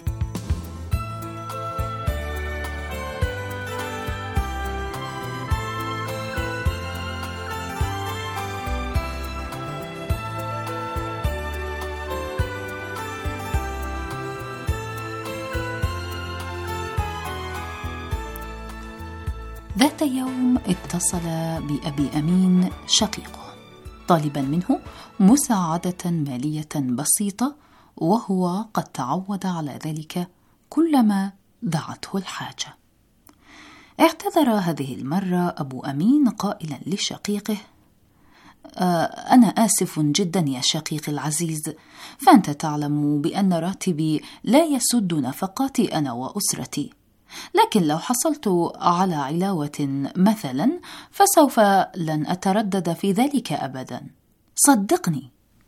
ذات يوم اتصل بأبي أمين شقيقه طالبا منه مساعدة مالية بسيطة، وهو قد تعود على ذلك كلما دعته الحاجة. اعتذر هذه المرة أبو أمين قائلا لشقيقه: آه أنا آسف جدا يا شقيقي العزيز، فأنت تعلم بأن راتبي لا يسد نفقاتي أنا وأسرتي، لكن لو حصلت على علاوة مثلا فسوف لن أتردد في ذلك أبدا، صدقني.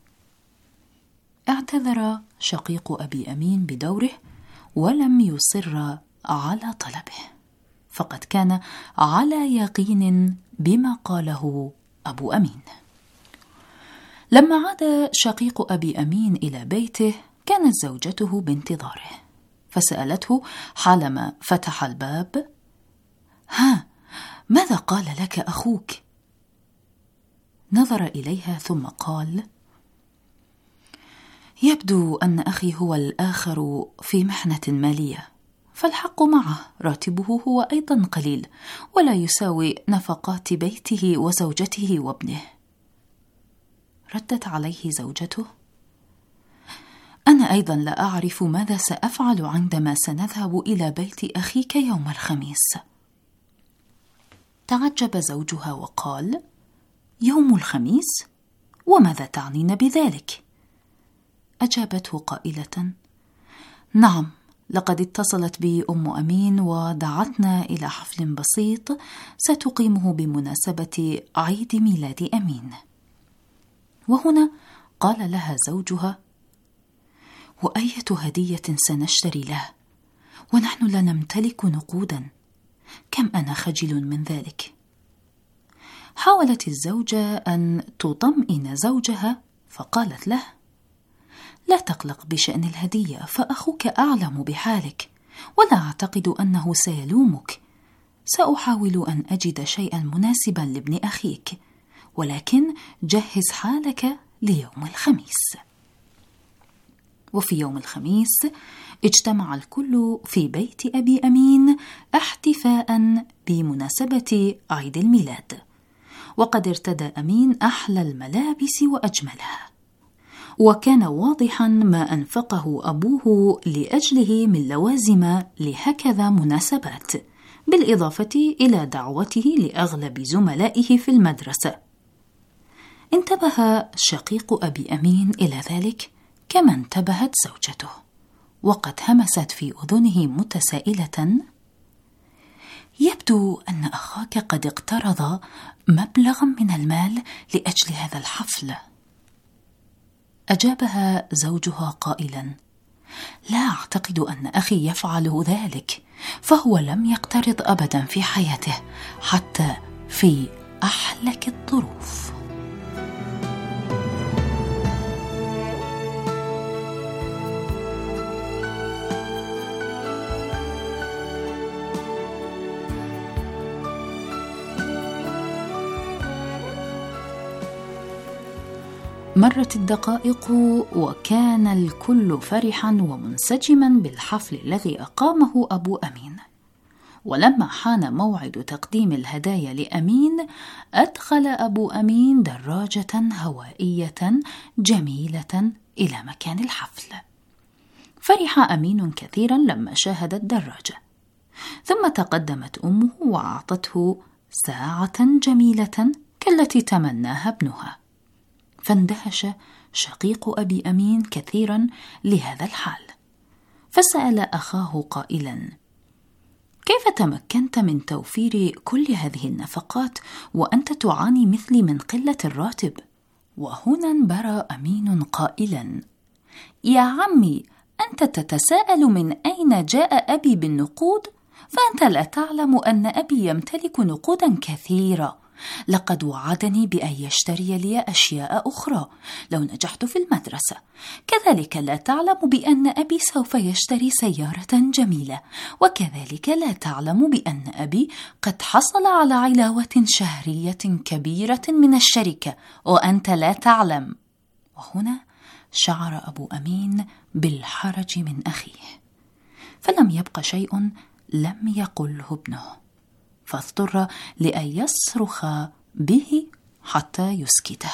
اعتذر شقيق أبي أمين بدوره ولم يصر على طلبه، فقد كان على يقين بما قاله أبو أمين. لما عاد شقيق أبي أمين إلى بيته كانت زوجته بانتظاره، فسألته حالما فتح الباب: ها، ماذا قال لك أخوك؟ نظر إليها ثم قال: يبدو أن أخي هو الآخر في محنة مالية، فالحق معه، راتبه هو أيضا قليل ولا يساوي نفقات بيته وزوجته وابنه. ردت عليه زوجته: أنا أيضا لا أعرف ماذا سأفعل عندما سنذهب إلى بيت أخيك يوم الخميس. تعجب زوجها وقال: يوم الخميس؟ وماذا تعنين بذلك؟ أجابته قائلة: نعم، لقد اتصلت بي أم أمين ودعتنا إلى حفل بسيط ستقيمه بمناسبة عيد ميلاد أمين. وهنا قال لها زوجها: وأية هدية سنشتري له ونحن لا نمتلك نقودا، كم أنا خجل من ذلك. حاولت الزوجة أن تطمئن زوجها فقالت له: لا تقلق بشأن الهدية، فأخوك أعلم بحالك ولا أعتقد أنه سيلومك. سأحاول أن أجد شيئا مناسبا لابن أخيك، ولكن جهز حالك ليوم الخميس. وفي يوم الخميس اجتمع الكل في بيت أبي أمين احتفاء بمناسبة عيد الميلاد، وقد ارتدى أمين أحلى الملابس وأجملها، وكان واضحا ما أنفقه أبوه لأجله من لوازم لهكذا مناسبات، بالإضافة إلى دعوته لأغلب زملائه في المدرسة. انتبه شقيق أبي أمين إلى ذلك كما انتبهت زوجته، وقد همست في أذنه متسائلة: يبدو أن أخاك قد اقترض مبلغا من المال لأجل هذا الحفل. أجابها زوجها قائلا: لا أعتقد أن أخي يفعل ذلك، فهو لم يقترض أبدا في حياته حتى في أحلك الظروف. مرت الدقائق وكان الكل فرحا ومنسجما بالحفل الذي أقامه أبو أمين. ولما حان موعد تقديم الهدايا لأمين، أدخل أبو أمين دراجة هوائية جميلة إلى مكان الحفل. فرح أمين كثيرا لما شاهد الدراجة، ثم تقدمت أمه وأعطته ساعة جميلة كالتي تمناها ابنها. فاندهش شقيق أبي أمين كثيرا لهذا الحال، فسأل أخاه قائلا: كيف تمكنت من توفير كل هذه النفقات وأنت تعاني مثلي من قلة الراتب؟ وهنا انبرى أمين قائلا: يا عمي، أنت تتساءل من أين جاء أبي بالنقود؟ فأنت لا تعلم أن أبي يمتلك نقودا كثيرة، لقد وعدني بأن يشتري لي أشياء أخرى لو نجحت في المدرسة. كذلك لا تعلم بأن أبي سوف يشتري سيارة جميلة، وكذلك لا تعلم بأن أبي قد حصل على علاوة شهرية كبيرة من الشركة وأنت لا تعلم. وهنا شعر أبو أمين بالحرج من أخيه، فلم يبق شيء لم يقله ابنه، فاضطر لأن يصرخ به حتى يسكته.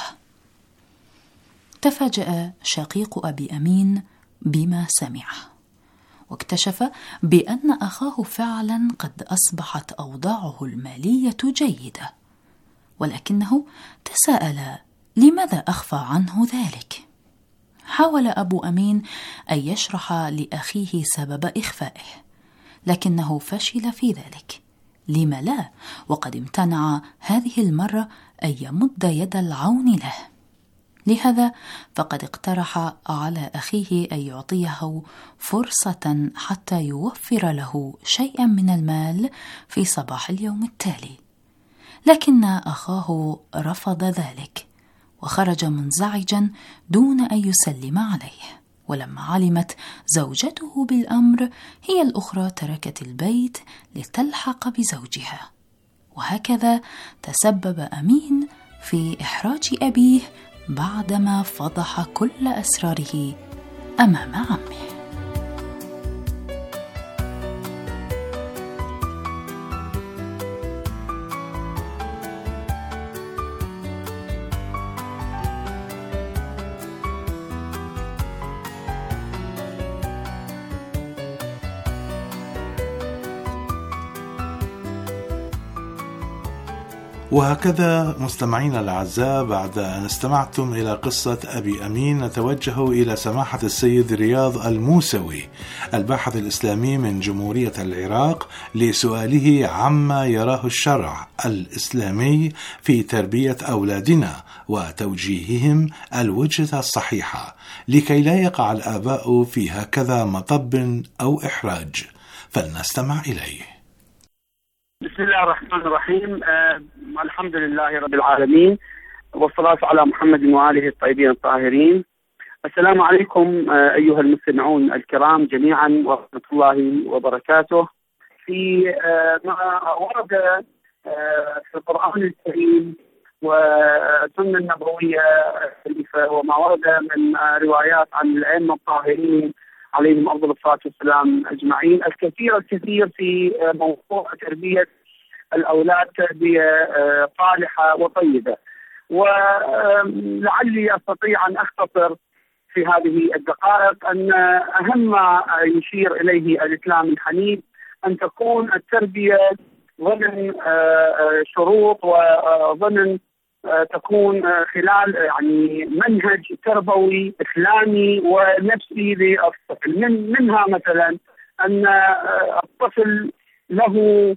تفاجأ شقيق أبي أمين بما سمعه، واكتشف بأن أخاه فعلا قد أصبحت أوضاعه المالية جيدة، ولكنه تساءل لماذا أخفى عنه ذلك. حاول أبو أمين أن يشرح لأخيه سبب إخفائه، لكنه فشل في ذلك. لم لا؟ وقد امتنع هذه المرة أن يمد يد العون له. لهذا فقد اقترح على أخيه أن يعطيه فرصة حتى يوفر له شيئا من المال في صباح اليوم التالي، لكن أخاه رفض ذلك وخرج منزعجا دون أن يسلم عليه. ولما علمت زوجته بالأمر، هي الأخرى تركت البيت لتلحق بزوجها. وهكذا تسبب أمين في إحراج أبيه بعدما فضح كل أسراره أمام عمه.
وهكذا مستمعينا الأعزاء، بعد أن استمعتم إلى قصة أبي أمين، نتوجه إلى سماحة السيد رياض الموسوي الباحث الإسلامي من جمهورية العراق لسؤاله عما يراه الشرع الإسلامي في تربية أولادنا وتوجيههم الوجهة الصحيحة لكي لا يقع الآباء في هكذا مطب أو إحراج. فلنستمع إليه.
بسم الله الرحمن الرحيم. آه الحمد لله رب العالمين، والصلاة على محمد وآله الطيبين الطاهرين. السلام عليكم آه أيها المستمعون الكرام جميعا ورحمة الله وبركاته. في آه ما ورد آه في القرآن الكريم والسنة النبوية وما ورد من آه روايات عن الأئمة الطاهرين عليهم أفضل الصلاة والسلام أجمعين الكثير الكثير في موضوع تربية الأولاد تربية صالحة وطيبة، ولعلي أستطيع أن أختصر في هذه الدقائق أن أهم ما يشير إليه الإسلام الحنيف أن تكون التربية ضمن شروط وضمن تكون خلال يعني منهج تربوي إسلامي ونفسي للطفل. من منها مثلا أن الطفل له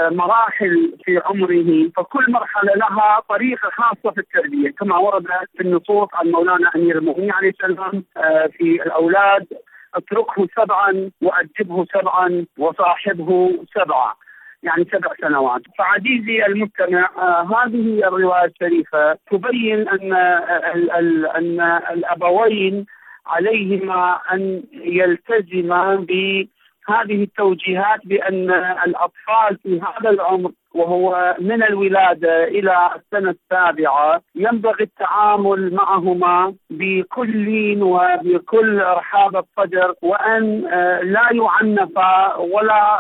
مراحل في عمره، فكل مرحلة لها طريقة خاصة في التربية كما ورد في النصوص عن مولانا أمير المؤمنين عليه السلام في الأولاد: اتركه سبعا وأدبه سبعا وصاحبه سبعا، يعني سبع سنوات. فعزيزي المستمع، آه هذه الرواية الشريفة تبين أن ال ال أن الأبوين عليهما أن يلتزما بهذه التوجيهات، بأن الأطفال في هذا العمر وهو من الولادة إلى السنة السابعة ينبغي التعامل معهما بكل لين وبكل رحابة صدر، وأن لا يعنف ولا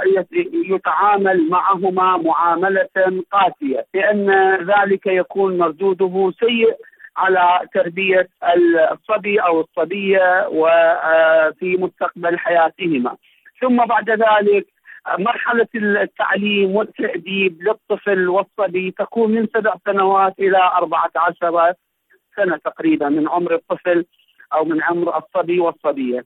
يتعامل معهما معاملة قاسية، لأن ذلك يكون مردوده سيء على تربية الصبي أو الصبية وفي مستقبل حياتهما. ثم بعد ذلك مرحلة التعليم والتأديب للطفل والصبي تكون من سبع سنوات إلى أربعة عشر سنة تقريبا من عمر الطفل أو من عمر الصبي والصبية.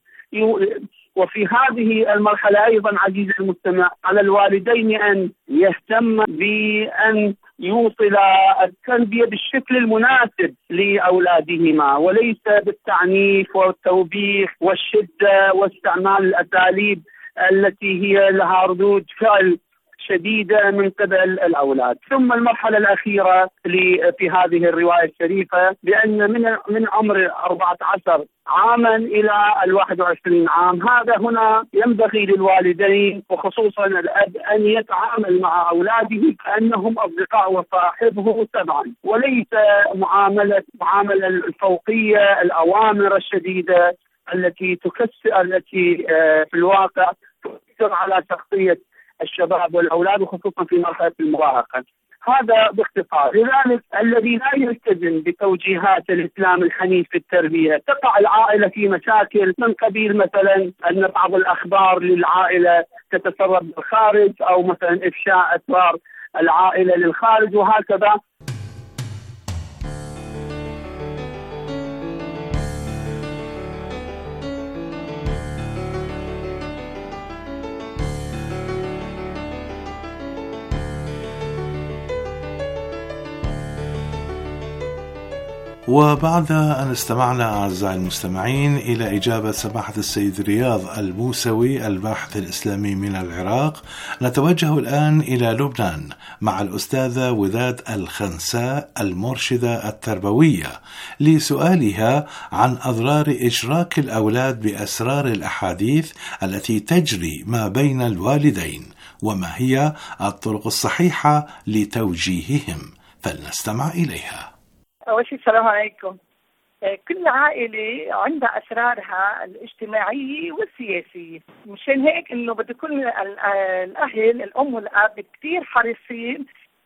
وفي هذه المرحلة أيضا عزيزي المستمع على الوالدين أن يهتم بأن يوصل التربية بالشكل المناسب لأولادهما، وليس بالتعنيف والتوبيخ والشدة واستعمال الأساليب التي هي لها ردود فعل شديدة من قبل الأولاد. ثم المرحلة الأخيرة في هذه الرواية الشريفة بأن من من عمر أربعة عشر عاما إلى الواحد وعشرين عام، هذا هنا ينبغي للوالدين وخصوصا الأب أن يتعامل مع أولاده كأنهم أصدقاء وصاحبه سبعا، وليس معاملة معاملة الفوقية الأوامر الشديدة التي تكسر التي في الواقع تؤثر على شخصية الشباب والأولاد وخصوصا في مرحلة المراهقة. هذا باختصار. لذلك الذي لا يلتزم بتوجيهات الإسلام الحنيف في التربية تقع العائلة في مشاكل من قبيل مثلا أن بعض الأخبار للعائلة تتسرب بالخارج، أو مثلا إفشاء أسرار العائلة للخارج، وهكذا.
وبعد أن استمعنا أعزائي المستمعين إلى إجابة سماحة السيد رياض الموسوي الباحث الإسلامي من العراق، نتوجه الآن إلى لبنان مع الأستاذة وداد الخنساء المرشدة التربوية لسؤالها عن أضرار إشراك الأولاد بأسرار الأحاديث التي تجري ما بين الوالدين، وما هي الطرق الصحيحة لتوجيههم، فلنستمع إليها.
أول شيء السلام عليكم. كل عائلة عندها أسرارها الاجتماعية والسياسية، مشان هيك إنه بده يكون الأهل الأم والأب كتير حريصين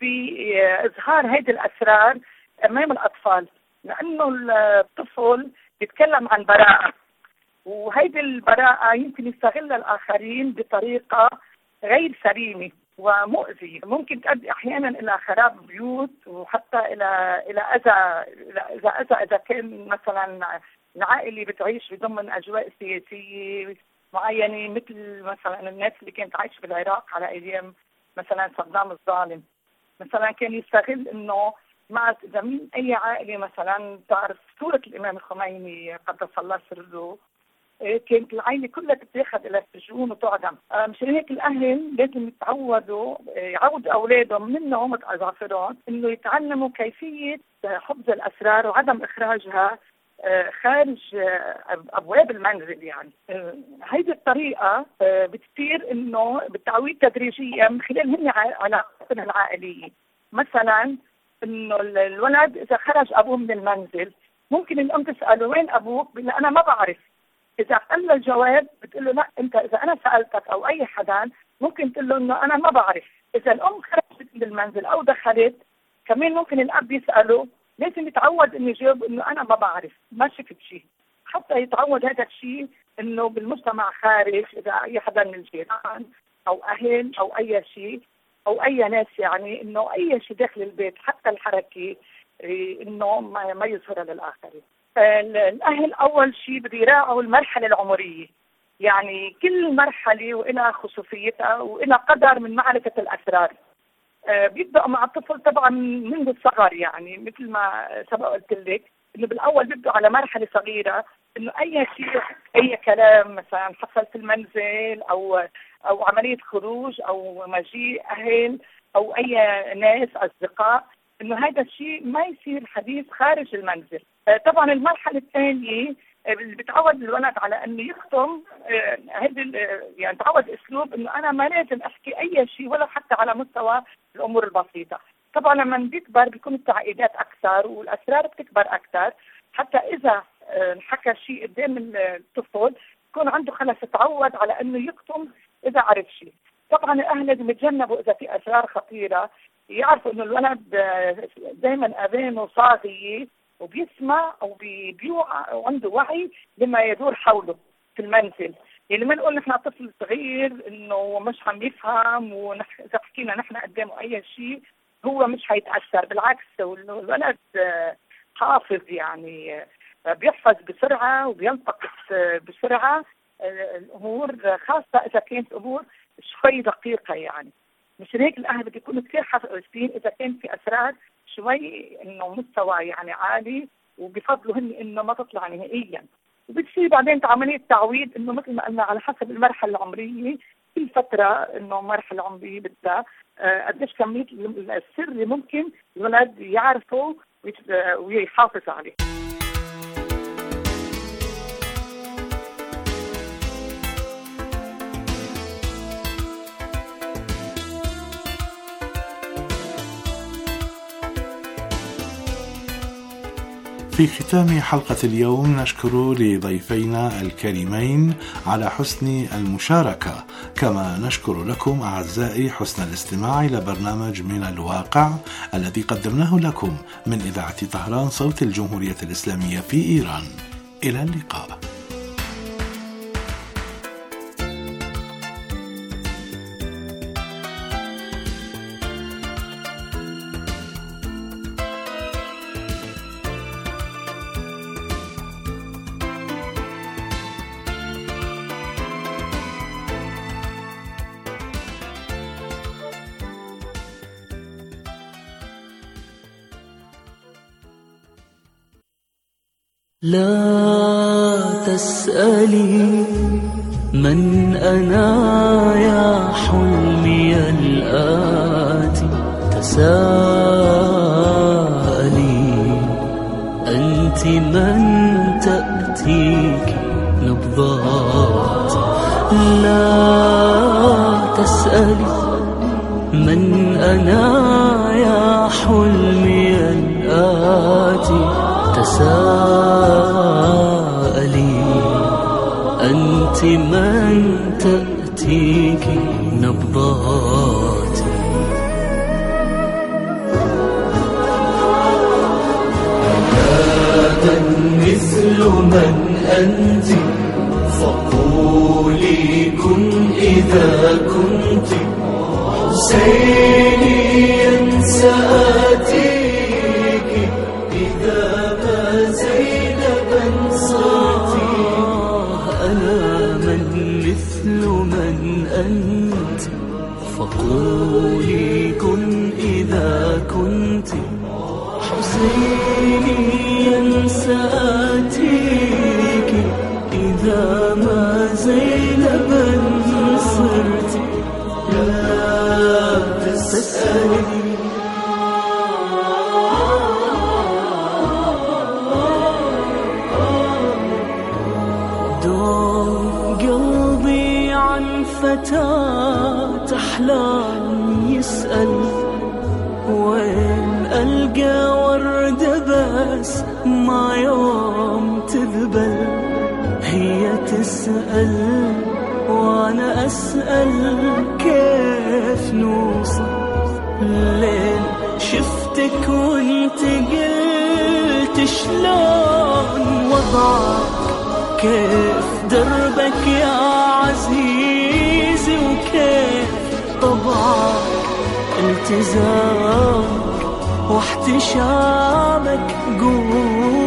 بإظهار هيدي الأسرار أمام الأطفال، لأنه الطفل يتكلم عن براءة، وهيدي البراءة يمكن يستغلها الآخرين بطريقة غير سليمة ومؤذية، ممكن تؤدي أحيانا إلى خراب بيوت وحتى إلى إلى أذى إذا أذى إذا كان مثلا العائلة بتعيش بضمن أجواء سياسية معينة، مثل مثلا الناس اللي كانت عايشة بالعراق على أيام مثلا صدام الظالم، مثلا كان يستغل إنه مع إذا من أي عائلة مثلا تعرف صورة الإمام الخميني قدس الله سره، كانت العائلة كلها تتاخذ إلى السجون وتعدم. مشان هيك الأهل لازم يتعودوا يعودوا أولادهم من نعومة أظافرهم إنه يتعلموا كيفية حفظ الأسرار وعدم إخراجها خارج أبواب المنزل. يعني هيدي الطريقة بتصير إنه بالتعويض تدريجيا من خلال هن علاقاتهم العائلية. مثلا إنه الولد إذا خرج أبوه من المنزل ممكن الأم تسأله وين أبوك؟ بيقول أنا ما بعرف. إذا قال له الجواب بتقول له لا، أنت إذا أنا سألتك أو أي حدا ممكن تقول له إنه أنا ما بعرف. إذا الأم خرجت من المنزل أو دخلت كمان ممكن الأب يسأله، لازم يتعود إنه يجاوب إنه أنا ما بعرف ما شفت شيء، حتى يتعود هذا الشيء إنه بالمجتمع خارج إذا أي حدا من الجيران أو أهل أو أي شيء أو أي ناس، يعني إنه أي شيء داخل البيت حتى الحركة إنه ما يظهر للآخرين. الأهل أول شيء بده يراعوا المرحلة العمرية، يعني كل مرحلة وإلها خصوصيتها وإلها قدر من معرفة الأسرار. آه بيبدأ مع الطفل طبعا منذ الصغر، يعني مثل ما سبق قلت لك إنه بالأول بيبدأ على مرحلة صغيرة، إنه أي شيء أي كلام مثلا حصل في المنزل أو أو عملية خروج أو مجيء أهل أو أي ناس أصدقاء، إنه هذا الشيء ما يصير حديث خارج المنزل. آه طبعا المرحلة الثانية اللي بتعود الولد على انه يختم هذه يعني تعود اسلوب انه انا ما لازم احكي اي شيء ولا حتى على مستوى الامور البسيطه. طبعا لما بيكبر بيكون التعقيدات اكثر والاسرار بتكبر اكثر، حتى اذا حكى شيء قدام الطفل يكون عنده خلص تعود على انه يكتم اذا عرف شيء. طبعا الاهل لازم يتجنبوا اذا في اسرار خطيره، يعرفوا انه الولد دائما اذانه صاغيه وبيسمع او بيوعى وعنده وعي لما يدور حوله في المنزل. يعني ما نقول نحن طفل صغير انه مش عم يفهم، واذا حكينا نحن قدامه اي شيء هو مش حيتاثر، بالعكس الولد حافظ، يعني بيحفظ بسرعه وبينتقص بسرعه الامور، خاصه اذا كانت امور شوي دقيقه. يعني مش هيك الاهل بده يكونوا كثير حريصين اذا كان في اسرار شوي انه مستوى يعني عالي، وبفضلوا هن انه ما تطلع نهائيا. وبتصير بعدين عمليه تعويض، انه مثل ما قلنا على حسب المرحله العمريه، كل فتره انه مرحله عمريه بدها قديش كميه السر اللي ممكن الولد يعرفه ويحافظ عليه.
في ختام حلقة اليوم نشكر لضيفينا الكريمين على حسن المشاركة، كما نشكر لكم أعزائي حسن الاستماع إلى برنامج من الواقع الذي قدمناه لكم من إذاعة طهران صوت الجمهورية الإسلامية في إيران. إلى اللقاء.
لا تسألي من أنا يا حلمي الآتي، تساءلي أنت من تأتيك نبضات. لا تسألي من أنا يا حلمي الآتي، تساءلي أنت من تأتيك نبضاتي. غدا مثل من أنت، فقولي كن إذا كنت حسينيا سآتيك، إذا ما زينبا صرتي. أنا من مثل من أنت، فقولي كن إذا كنت حسينيا سآتيك، إذا ما زينبا صرت. لا تسألي دوم قلبي عن فتاة أحلام يسأل، وين ألقى وردة بس ما يوم تذبل. هي تسأل وأنا أسأل كيف نوصل. لين شفتك وانت قلت شلون وضعك، كيف دربك يا عزيز نفسي وكيف طبعك التزامك واحتشامك، قول